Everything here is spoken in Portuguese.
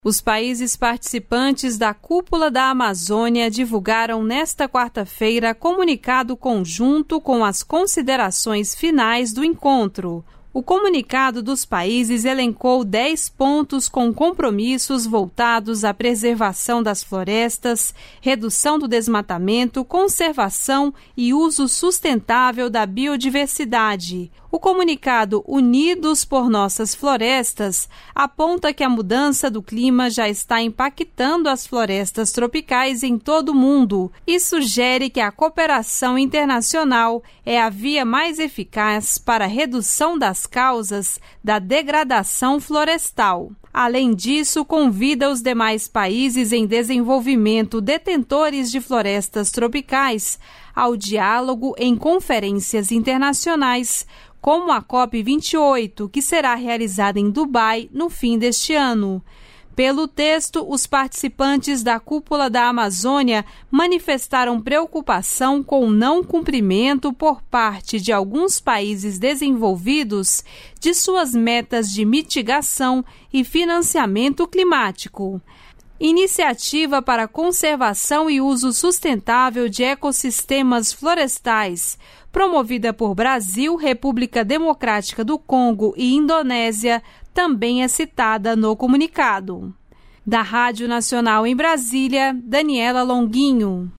Os países participantes da Cúpula da Amazônia divulgaram nesta quarta-feira comunicado conjunto com as considerações finais do encontro. O comunicado dos países elencou 10 pontos com compromissos voltados à preservação das florestas, redução do desmatamento, conservação e uso sustentável da biodiversidade. O comunicado Unidos por Nossas Florestas aponta que a mudança do clima já está impactando as florestas tropicais em todo o mundo e sugere que a cooperação internacional é a via mais eficaz para a redução das causas da degradação florestal. Além disso, convida os demais países em desenvolvimento detentores de florestas tropicais ao diálogo em conferências internacionais, como a COP28, que será realizada em Dubai no fim deste ano. Pelo texto, os participantes da Cúpula da Amazônia manifestaram preocupação com o não cumprimento por parte de alguns países desenvolvidos de suas metas de mitigação e financiamento climático. Iniciativa para a conservação e uso sustentável de ecossistemas florestais, promovida por Brasil, República Democrática do Congo e Indonésia, também é citada no comunicado. Da Rádio Nacional em Brasília, Daniela Longuinho.